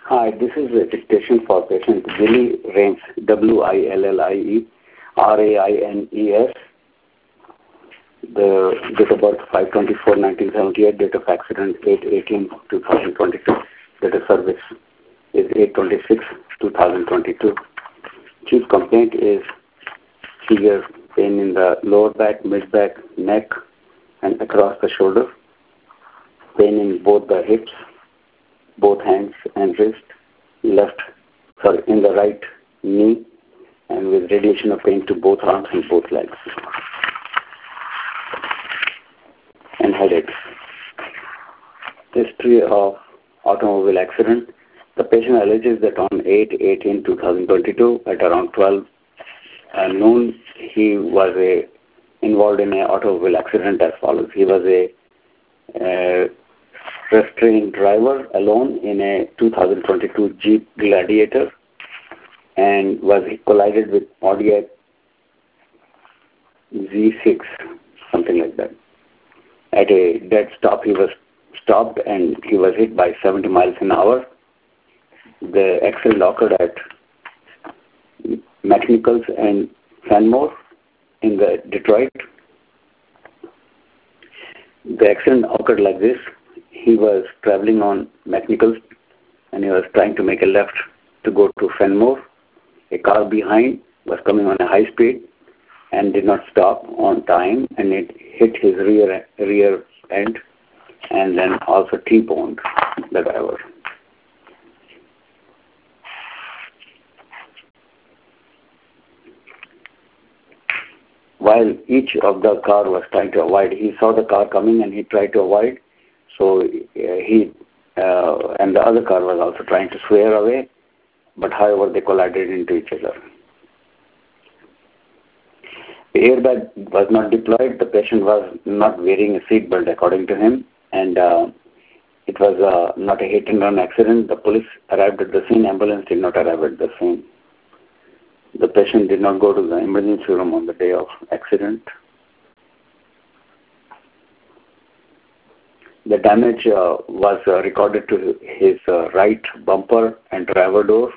Hi, this is a dictation for patient Willie Raines, Willie Raines. The date of birth 5/24/1978, date of accident 8/18/2022, date of service is 8/26/2022. Chief complaint is severe pain in the lower back, mid back, neck, and across the shoulder. Pain in both the hips, both hands and wrist, in the right knee, and with radiation of pain to both arms and both legs, and headaches. History of automobile accident. The patient alleges that on 8/18/2022 at around 12 noon, he was involved in an automobile accident as follows. He was a restrained driver alone in a 2022 Jeep Gladiator and was collided with Audi Z6, something like that. At a dead stop, he was stopped and he was hit by 70 miles an hour. The accident occurred at McNichols and Fenmore in the Detroit. The accident occurred like this. He was traveling on McNichols and he was trying to make a left to go to Fenmore. A car behind was coming on a high speed and did not stop on time, and it hit his rear end and then also T-boned the driver. While each of the car was trying to avoid, he saw the car coming and he tried to avoid. So and the other car was also trying to swerve away, but however they collided into each other. The airbag was not deployed. The patient was not wearing a seat belt according to him, and it was not a hit and run accident. The police arrived at the scene. Ambulance did not arrive at the scene. The patient did not go to the emergency room on the day of accident. The damage was recorded to his right bumper and driver door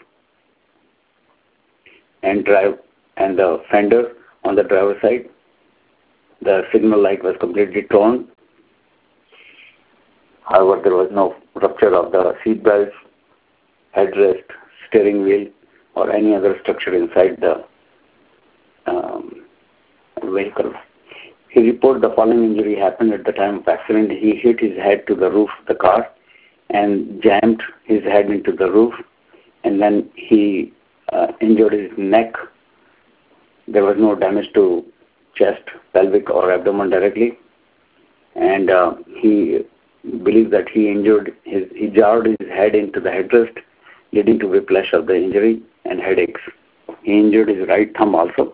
and the fender on the driver's side. The signal light was completely torn. However, there was no rupture of the seat belts, headrest, steering wheel, or any other structure inside the vehicle. He reported the following injury happened at the time of accident. He hit his head to the roof of the car and jammed his head into the roof, and then he injured his neck. There was no damage to chest, pelvic, or abdomen directly, and he believes that he jarred his head into the headrest, leading to whiplash of the injury and headaches. He injured his right thumb also.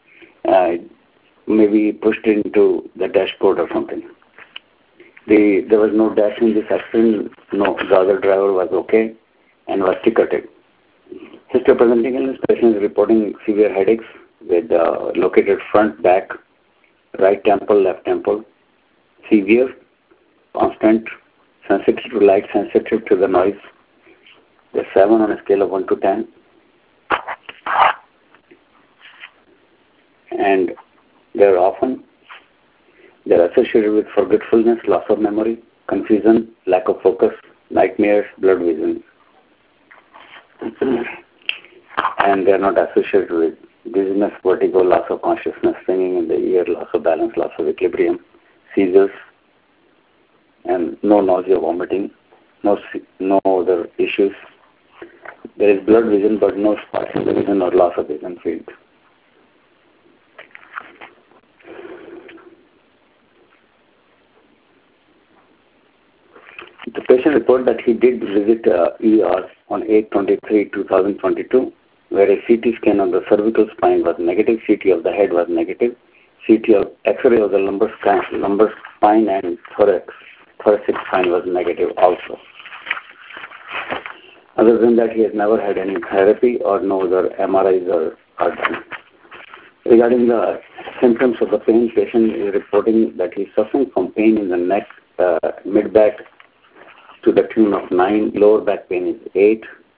Maybe pushed into the dashboard or something. There was no dash in this accident. No, the other driver was okay and was ticketed. History presenting illness, patient is reporting severe headaches with located front, back, right temple, left temple. Severe, constant, sensitive to light, sensitive to the noise. The 7 on a scale of 1 to 10. And they're associated with forgetfulness, loss of memory, confusion, lack of focus, nightmares, blurred vision. And they're not associated with dizziness, vertigo, loss of consciousness, stinging in the ear, loss of balance, loss of equilibrium, seizures, and no nausea, vomiting, no other issues. There is blurred vision but no spots in the vision or loss of vision field. The patient reported that he did visit ER on 8/23/2022, where a CT scan of the cervical spine was negative, CT of the head was negative, CT of X-ray of the lumbar spine and thoracic spine was negative also. Other than that, he has never had any therapy or no other MRIs are done. Regarding the symptoms of the pain, patient is reporting that he is suffering from pain in the neck, mid-back to the tune of 9, lower back pain is 8,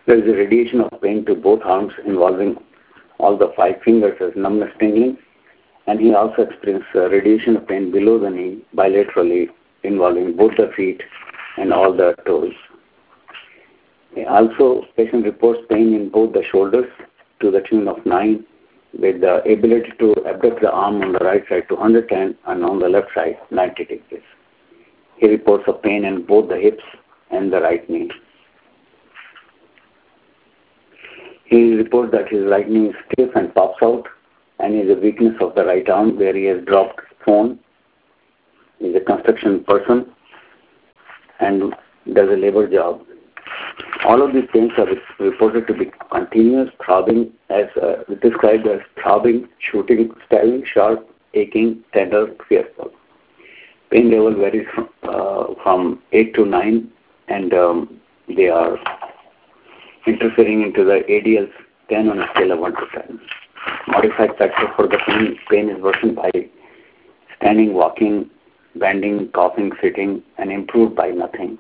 There is a radiation of pain to both arms involving all the 5 fingers as numbness tingling, and he also experienced radiation of pain below the knee bilaterally involving both the feet and all the toes. Also, patient reports pain in both the shoulders to the tune of 9, with the ability to abduct the arm on the right side to 110 and on the left side 90 degrees. He reports of pain in both the hips and the right knee. He reports that his right knee is stiff and pops out, and is a weakness of the right arm where he has dropped phone. He is a construction person and does a labor job. All of these pains are reported to be continuous, throbbing, as described as throbbing, shooting, stabbing, sharp, aching, tender, fearful. Pain level varies from 8 to 9, and they are interfering into the ADL's 10 on a scale of 1 to 10. Modified factor for the pain is worsened by standing, walking, bending, coughing, sitting, and improved by nothing.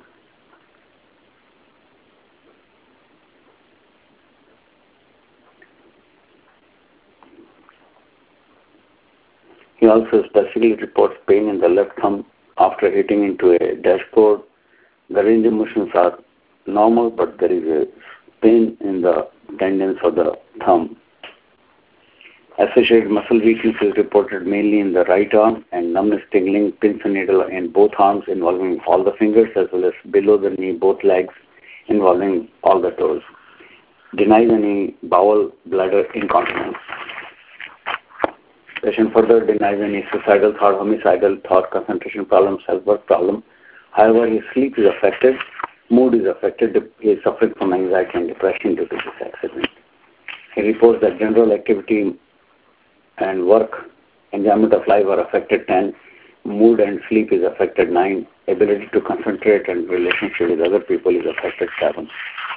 He also specifically reports pain in the left thumb after hitting into a dashboard. The range of motions are normal, but there is a pain in the tendons of the thumb. Associated muscle weakness is reported mainly in the right arm, and numbness, tingling, pins and needle in both arms involving all the fingers, as well as below the knee, both legs involving all the toes. Denies any bowel, bladder incontinence. Patient further denies any suicidal thought, homicidal thought, concentration problem, self-worth problem. However, his sleep is affected, mood is affected, he is suffering from anxiety and depression due to this accident. He reports that general activity and work, enjoyment of life are affected 10, mood and sleep is affected 9, ability to concentrate and relationship with other people is affected 7.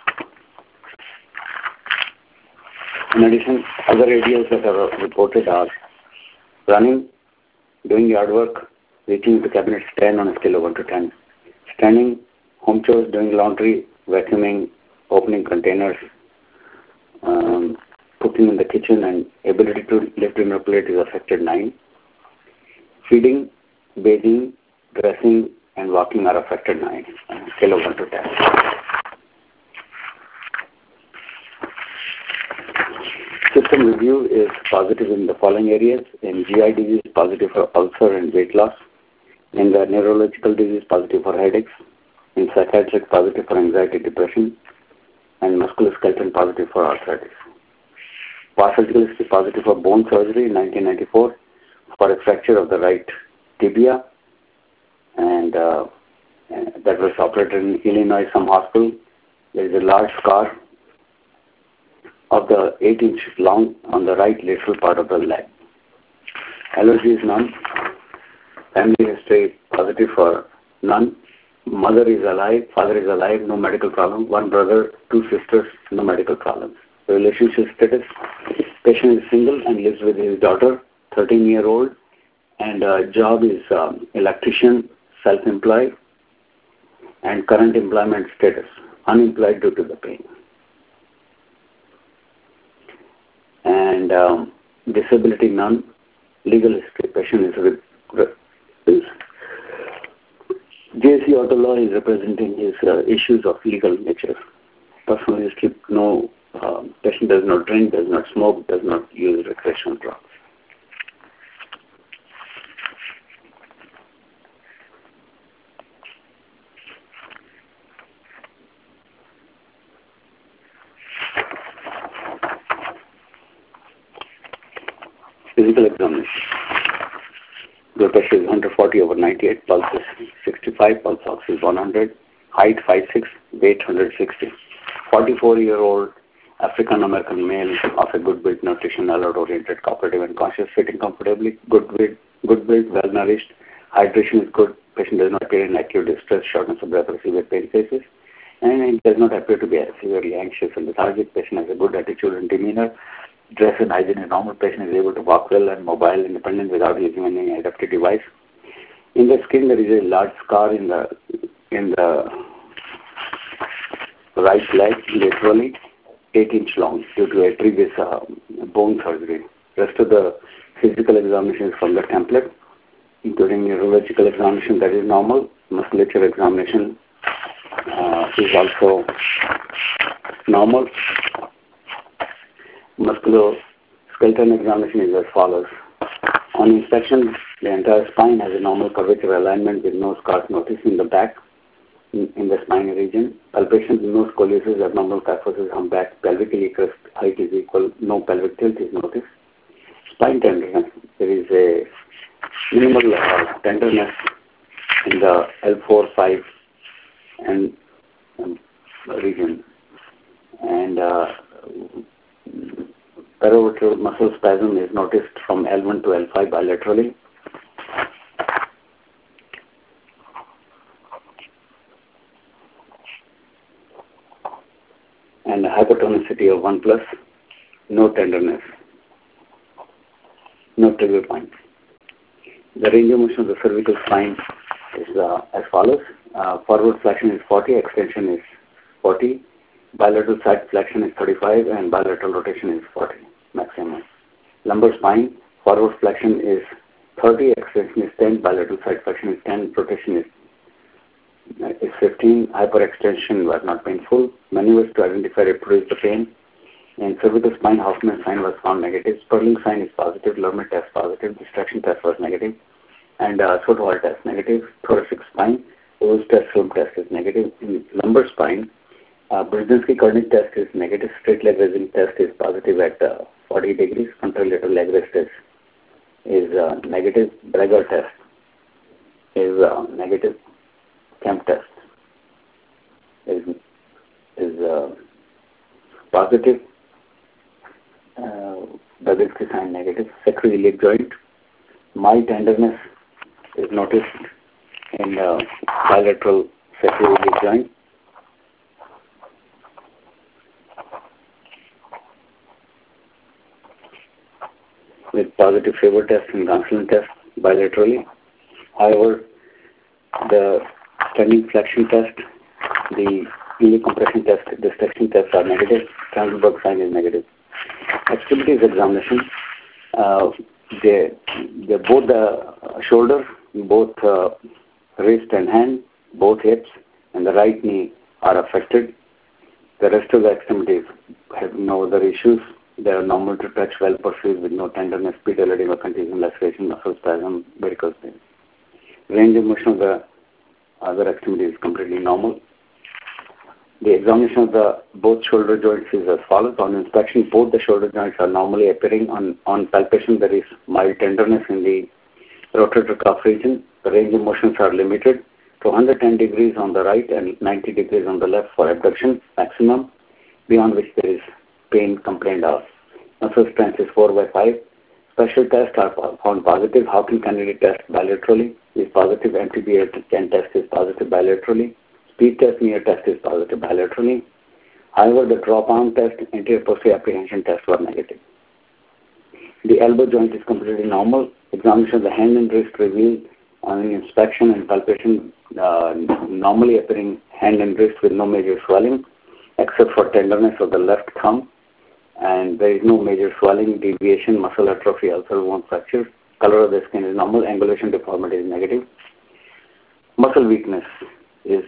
In addition, other ADLs that are reported are running, doing yard work, reaching the cabinets 10 on a scale of 1 to 10. Standing, home chores, doing laundry, vacuuming, opening containers, cooking in the kitchen, and ability to lift in a plate is affected 9. Feeding, bathing, dressing, and walking are affected 9 on a scale of 1 to 10. System review is positive in the following areas. In GI disease, positive for ulcer and weight loss. In the neurological disease, positive for headaches. In psychiatric, positive for anxiety, depression. And musculoskeletal, positive for arthritis. Surgical history, positive for bone surgery in 1994 for a fracture of the right tibia, and that was operated in Illinois, some hospital. There is a large scar of the 8-inch long on the right lateral part of the leg. Allergy is none. Family history positive for none. Mother is alive, father is alive, no medical problem. 1 brother, 2 sisters, no medical problems. Relationship status, patient is single and lives with his daughter, 13-year-old, and job is electrician, self-employed, and current employment status, unemployed due to the pain. And disability none. Legal history, patient is JC Auto Law is representing his issues of legal nature. Personal history, no. Patient does not drink, does not smoke, does not use recreational drugs. Physical examination. Blood pressure is 140 over 98, pulse is 65, pulse ox is 100, height 5'6", weight 160. 44-year-old African American male of a good build, nutrition, alert-oriented, cooperative and conscious, sitting comfortably, good build, well nourished, hydration is good, patient does not appear in acute distress, shortness of breath or severe pain cases, and it does not appear to be severely anxious and lethargic. Patient has a good attitude and demeanor, dress and hygiene is normal, patient is able to walk well and mobile, independent without using any adaptive device. In the skin there is a large scar in the right leg laterally 8-inch long due to a previous bone surgery. Rest of the physical examination is from the template, including neurological examination that is normal. Musculature examination is also normal. Musculoskeletal examination is as follows. On inspection, the entire spine has a normal curvature alignment with no scars noticed in the back, in the spinal region. Palpation with no scoliosis, abnormal kyphosis, humpback, pelvic crest height is equal, no pelvic tilt is noticed. Spine tenderness, there is a minimal tenderness in the L4, 5 and region, and paravertebral muscle spasm is noticed from L1 to L5 bilaterally. And hypertonicity of 1+, no tenderness, no trigger points. The range of motion of the cervical spine is as follows. Forward flexion is 40, extension is 40, bilateral side flexion is 35, and bilateral rotation is 40 maximum. Lumbar spine, forward flexion is 30, extension is 10, bilateral side flexion is 10, rotation is 15. Hyperextension was not painful. Maneuvers to identify reproduce the pain. In cervical spine, Hoffman sign was found negative. Sperling sign is positive. Lermit test positive. Distraction test was negative. And Sotomayor test negative. Thoracic spine, Rose test, film test is negative. In lumbar spine, Brzezinski-Koenig test is negative. Straight leg raising test is positive at 40 degrees. Contralateral leg raise test is negative. Brager test is negative. Kemp test is positive. Brzezinski sign negative. Sacroiliac joint, mild tenderness is noticed in bilateral sacroiliac joint. With positive favor test and Gonsalves test bilaterally. However, the standing flexion test, the iliac compression test, distraction tests are negative. Transelberg sign is negative. Extremities examination, they both the shoulder, both wrist and hand, both hips, and the right knee are affected. The rest of the extremities have no other issues. They are normal to touch, well perceived with no tenderness, pedal edema, contusion, laceration, muscle spasm, varicose vein. Range of motion of the other extremities is completely normal. The examination of the both shoulder joints is as follows. On inspection, both the shoulder joints are normally appearing. On palpation, there is mild tenderness in the rotator cuff region. The range of motions are limited to 110 degrees on the right and 90 degrees on the left for abduction maximum, beyond which there is pain complained of. Muscle strength is 4/5. Special tests are found positive. Hawking candidate test bilaterally is positive. MTBA test is positive bilaterally. Speed test, near test is positive bilaterally. However, the drop arm test, anterior posterior apprehension test were negative. The elbow joint is completely normal. Examination of the hand and wrist revealed on inspection and palpation normally appearing hand and wrist with no major swelling except for tenderness of the left thumb, and there is no major swelling, deviation, muscle atrophy, ulcer, bone fracture. Color of the skin is normal. Angulation deformity is negative. Muscle weakness is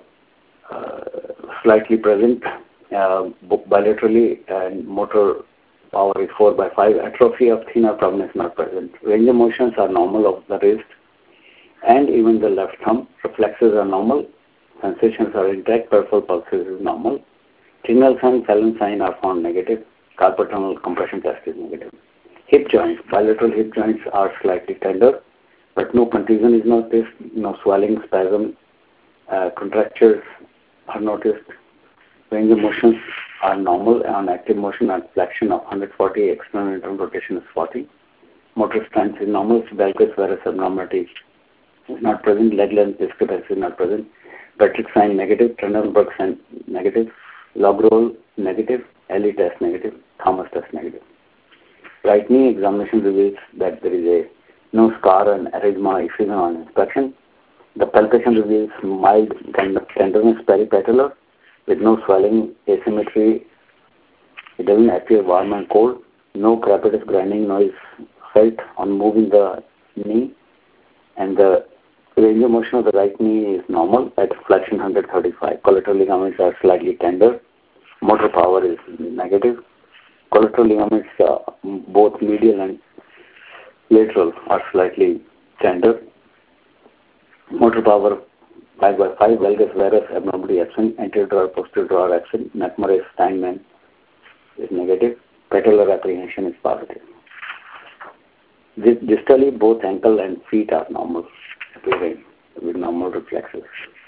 slightly present bilaterally, and motor power is 4/5. Atrophy of thenar problem is not present. Range of motions are normal of the wrist and even the left thumb. Reflexes are normal. Sensations are intact. Peripheral pulses is normal. Tingle sign, Fallon sign are found negative. Carpal tunnel compression test is negative. Hip joints, bilateral hip joints are slightly tender, but no contusion is noticed, no swelling, spasm, contractures are noticed. Range of motions are normal. On active motion and flexion of 140, external and internal rotation is 40. Motor strength is normal. Valgus varus abnormality is not present. Leg length discrepancy is not present. Patrick sign negative. Trendelenburg sign negative. Log roll negative. LE test negative. Thomas test negative. Right knee examination reveals that there is no scar and erythema effusion on inspection. The palpation reveals mild tenderness peripatellar. with no swelling, asymmetry. It doesn't appear warm and cold. No crepitus grinding noise felt on moving the knee, and the range of motion of the right knee is normal at flexion 135. Collateral ligaments are slightly tender. Motor power is negative. Collateral ligaments, both medial and lateral, are slightly tender. Motor power 5/5, valgus varus abnormality absent, anterior drawer, posterior drawer absent, Macmurray Steinman is negative, patellar apprehension is positive. Distally, both ankle and feet are normal, appearing with normal reflexes.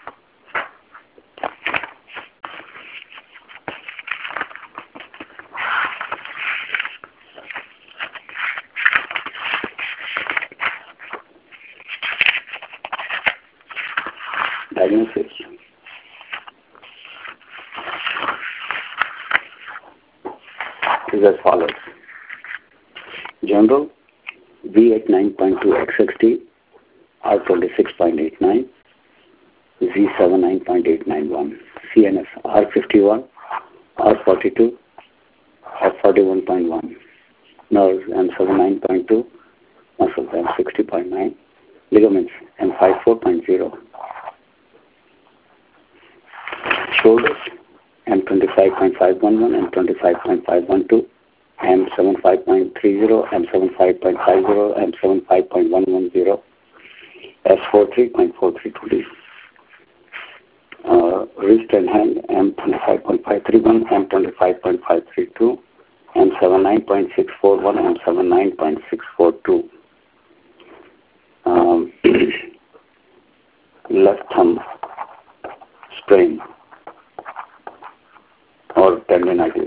Diagnosis. Is as follows. General, V at 9.2 XXT, R26.89, Z7 9.891, CNS R51, R42, F41.1, nerves M7 9.2, muscles M60.9, ligaments M54.0, shoulders M25.511, M25.512, M75.30, M75.50, M75.110, S43.432D. Wrist and hand M25.531, M25.532, M79.641, M79.642. Left thumb sprain or tendinitis.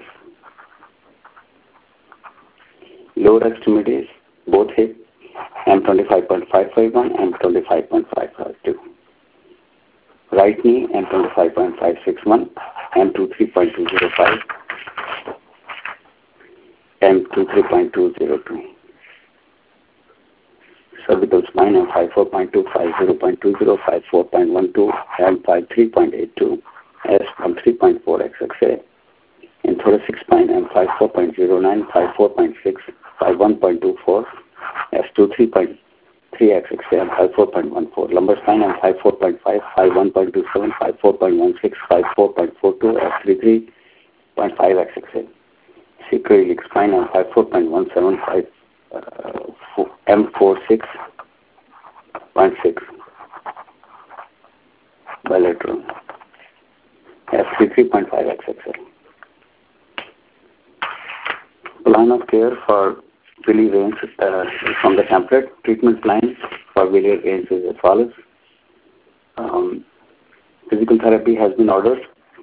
Lower extremities, both hip, M25.551, M25.552. Right knee, M25.561, M23.205, M23.202. Cervical spine, M54.2, 50.20, 54.12, M53.82, S13.4 XXA. In thoracic spine, M54.09, 54.6, 51.24, S23.3 XXA, M54.14. Lumbar spine, M54.5, 51.27, 54.16, 54.42, S33.5 XXA. Sacroiliac spine, M54.175, M46.6. Bilateral, F33.5 XXA. Plan of care for Willi veins from the template. Treatment plan for Willi veins is as follows. Physical therapy has been ordered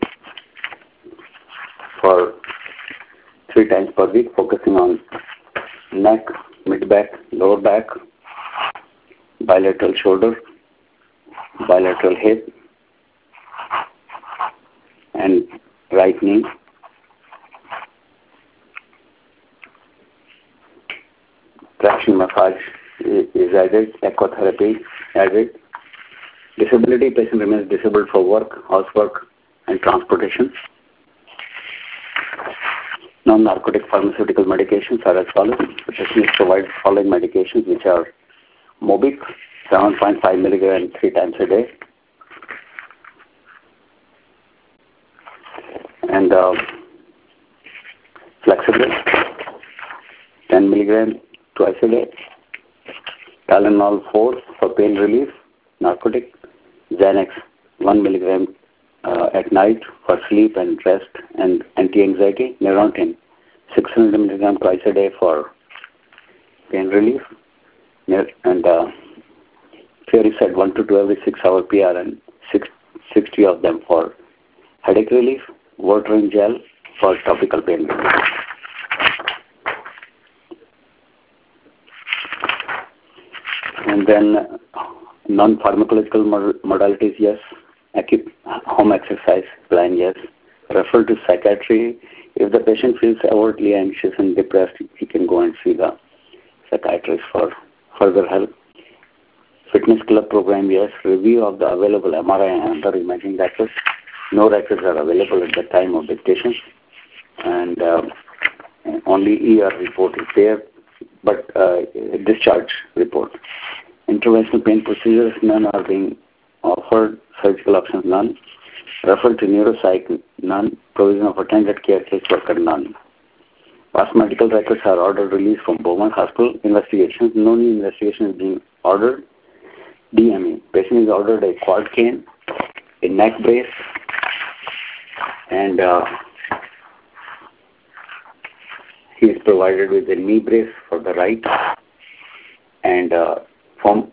for 3 times per week, focusing on neck, mid-back, lower back, bilateral shoulder, bilateral hip, and right knee. Traction massage is added, ecotherapy added. Disability, patient remains disabled for work, housework, and transportation. Non-narcotic pharmaceutical medications are as follows. The patient is provided following medications, which are Mobic, 7.5 milligram 3 times a day, and Flexible, 10 milligram twice a day, Tylenol 4 for pain relief, narcotic, Xanax 1 milligram at night for sleep and rest and anti-anxiety, Neurontin 600 milligram twice a day for pain relief, and Theory said 1 to 2 every 6 hour PR and 60 of them for headache relief, Votrient gel for topical pain relief. And then non-pharmacological modalities, yes. Home exercise plan, yes. Refer to psychiatry. If the patient feels overtly anxious and depressed, he can go and see the psychiatrist for further help. Fitness club program, yes. Review of the available MRI and other imaging records. No records are available at the time of dictation, and only ER report is there, but discharge report. Interventional pain procedures, none are being offered. Surgical options, none. Referred to neuropsych, none. Provision of attended care caseworker, none. Past medical records are ordered release from Beaumont Hospital. Investigations, no new investigation is being ordered. DME, patient is ordered a quad cane, a neck brace, and he is provided with a knee brace for the right, and foam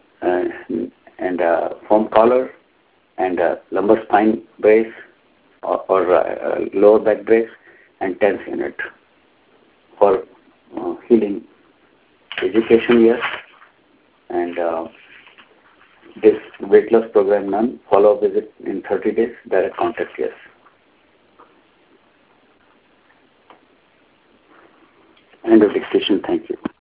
collar, and lumbar spine brace or lower back brace, and TENS unit for healing. Education, yes, and this weight loss program, none. Follow-up visit in 30 days, direct contact, yes. End of dictation, thank you.